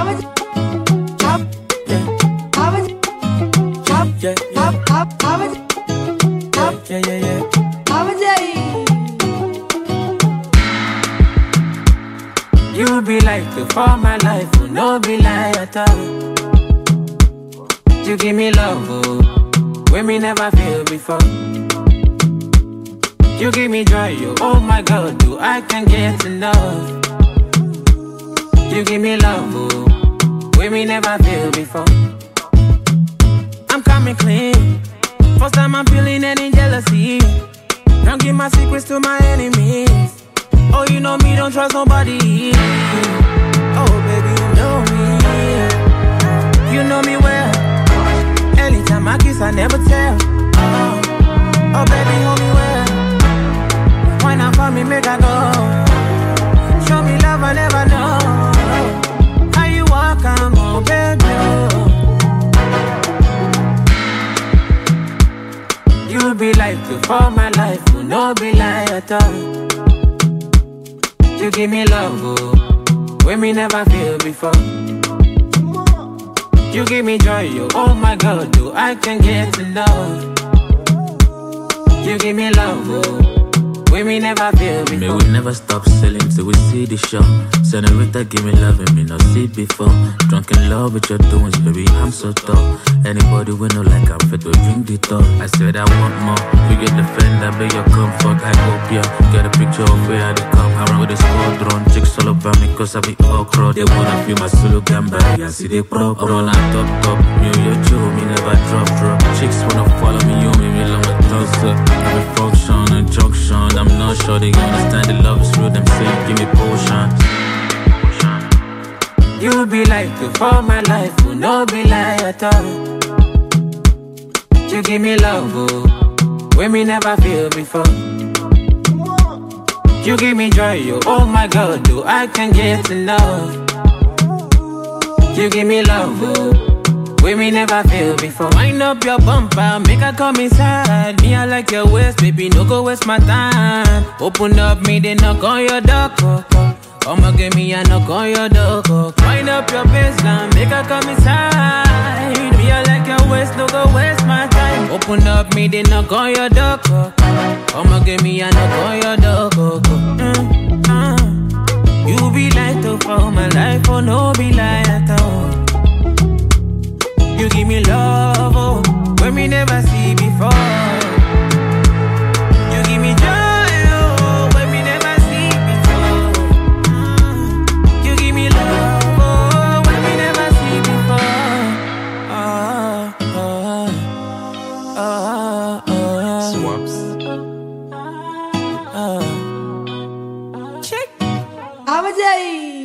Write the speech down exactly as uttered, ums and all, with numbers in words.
Yeah, yeah, yeah, yeah. You be like the for my life, will no be lie at all. You give me love, oh, when me never feel before. You give me joy, oh, oh my God, do I can get enough. You give me love, oh, when me never feel before. I'm coming clean, first time I'm feeling any jealousy. Don't give my secrets to my enemies. Oh, you know me, don't trust nobody. Oh, baby, you know me. You know me well. Anytime I kiss, I never tell. Oh, oh baby, hold me well. Why not for me, make I go? Show me love, I never know. How you walk, I'm on, baby. You be like the for my life, will no be lie at all. You give me love, oh, when me never feel before. You give me joy, oh, oh my God, do I can get enough. You give me love, oh, when me never feel before. May we never stop selling till we see the show. Senorita, give me love and me not see before. Drunk in love with your doings, baby, I'm so tough. Anybody we know like I'm fit, we bring the top. I said I want more. You get the friend, I beg your comfort. I hope ya get a picture of where I come. I run with the squadron, chicks all over me cause I be all crowd. They wanna feel my solo gamba, I see they prop. Roll on top, top, me and your Joe, me never drop, drop. Chicks wanna follow me, you me, me love my toss up. Every function and junction, I'm not sure they understand the love is real. Them say, give me potion. You be like the for my life, will no be lie at all. You give me love, oh, when me never feel before. You give me joy, oh, oh my God, do I can get enough. You give me love, oh, when me never feel before. Wind up your bumper, make her come inside. Me, I like your waist, baby, no go waste my time. Open up, me, they knock on your door. Come give me a knock on your door. Wind up your baseline, make her come inside. Me, I like your waist, no go waste my time. Open up, me, they knock on your door. Come give me a knock on your door. Mm, uh. You be like to for my life, oh no be like at all. You give me love, oh, when me never see before. You give me joy, oh, when me never see before. You give me love, oh, when me never see before. Oh, oh, oh, oh. Swaps. Oh. Check. Abajay.